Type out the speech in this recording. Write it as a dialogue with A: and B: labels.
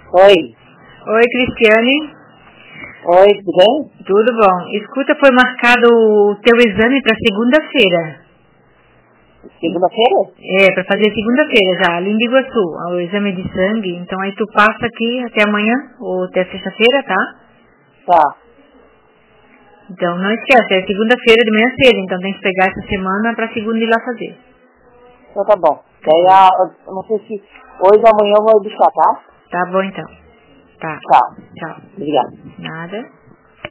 A: Oi.
B: Oi, Cristiane.
A: Oi, tudo bem?
B: Tudo bom. Escuta, foi marcado o teu exame para segunda-feira.
A: Segunda-feira?
B: É, para fazer segunda-feira já, ali em Biguaçu, o exame de sangue. Então aí tu passa aqui até amanhã, ou até sexta-feira, tá?
A: Tá.
B: Então não esquece, é segunda-feira de manhã cedo, então tem que pegar essa semana pra segunda ir lá fazer.
A: Então tá bom. Daí eu não sei se hoje ou amanhã eu vou buscar, tá?
B: Tá bom então. Tá.
A: Tchau.
B: Tchau.
A: Obrigado.
B: Nada.